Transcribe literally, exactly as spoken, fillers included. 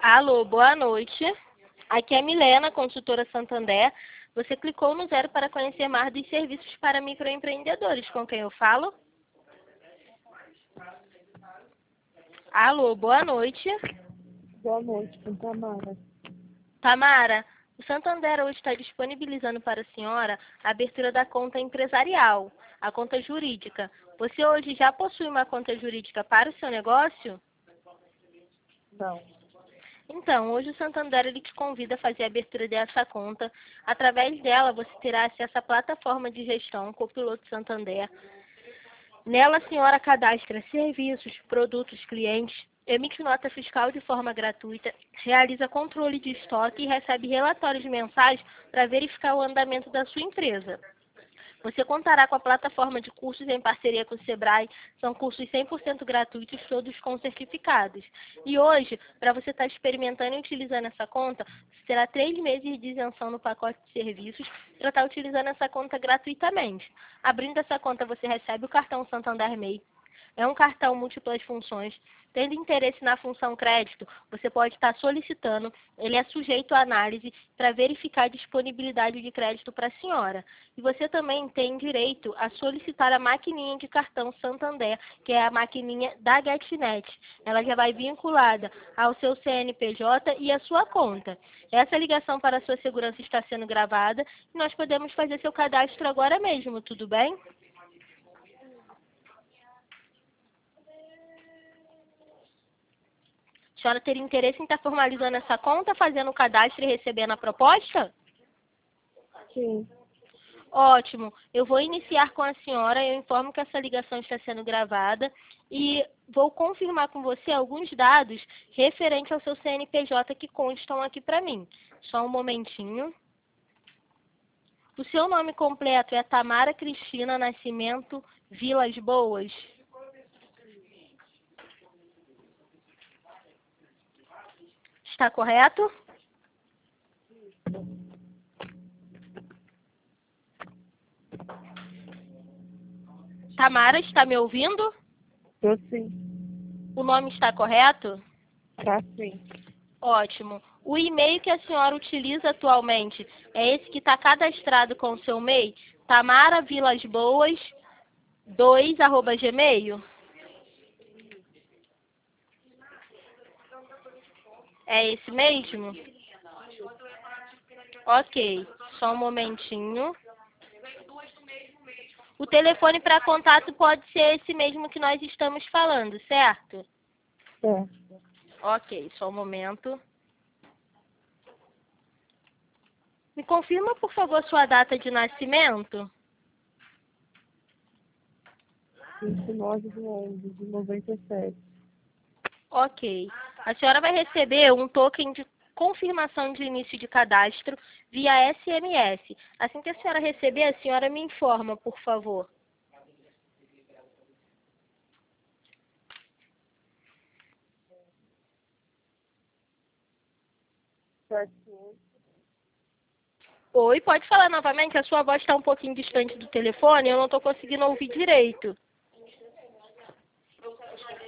Alô, boa noite. Aqui é a Milena, consultora Santander. Você clicou no zero para conhecer mais dos serviços para microempreendedores. Com quem eu falo? Alô, boa noite. Boa noite, com Tamara. Tamara, o Santander hoje está disponibilizando para a senhora a abertura da conta empresarial, a conta jurídica. Você hoje já possui uma conta jurídica para o seu negócio? Não. Então, hoje o Santander ele te convida a fazer a abertura dessa conta. Através dela, você terá acesso à plataforma de gestão Copiloto Santander. Nela, a senhora cadastra serviços, produtos, clientes, emite nota fiscal de forma gratuita, realiza controle de estoque e recebe relatórios mensais para verificar o andamento da sua empresa. Você contará com a plataforma de cursos em parceria com o Sebrae. São cursos cem por cento gratuitos, todos com certificados. E hoje, para você estar experimentando e utilizando essa conta, você terá três meses de isenção no pacote de serviços para estar utilizando essa conta gratuitamente. Abrindo essa conta, você recebe o cartão Santander M E I. É um cartão múltiplas funções. Tendo interesse na função crédito, você pode estar solicitando. Ele é sujeito à análise para verificar a disponibilidade de crédito para a senhora. E você também tem direito a solicitar a maquininha de cartão Santander, que é a maquininha da GetNet. Ela já vai vinculada ao seu C N P J e à sua conta. Essa ligação para a sua segurança está sendo gravada e nós podemos fazer seu cadastro agora mesmo, tudo bem? A senhora teria interesse em estar formalizando essa conta, fazendo o cadastro e recebendo a proposta? Sim. Ótimo. Eu vou iniciar com a senhora, eu informo que essa ligação está sendo gravada e vou confirmar com você alguns dados referentes ao seu C N P J que constam aqui para mim. Só um momentinho. O seu nome completo é Tamara Cristina Nascimento Vilas Boas? Está correto? Tamara, está me ouvindo? Tô sim. O nome está correto? Tá sim. Ótimo. O e-mail que a senhora utiliza atualmente é esse que está cadastrado com o seu M E I? tamara vilas boas dois arroba gmail? É esse mesmo? Ok. Só um momentinho. O telefone para contato pode ser esse mesmo que nós estamos falando, certo? É. Ok, só um momento. Me confirma, por favor, sua data de nascimento? vinte e nove de onze de noventa e sete. Ok. A senhora vai receber um token de confirmação de início de cadastro via S M S. Assim que a senhora receber, a senhora me informa, por favor. Sete. Oi, pode falar novamente? A sua voz está um pouquinho distante do telefone, eu não estou conseguindo ouvir direito.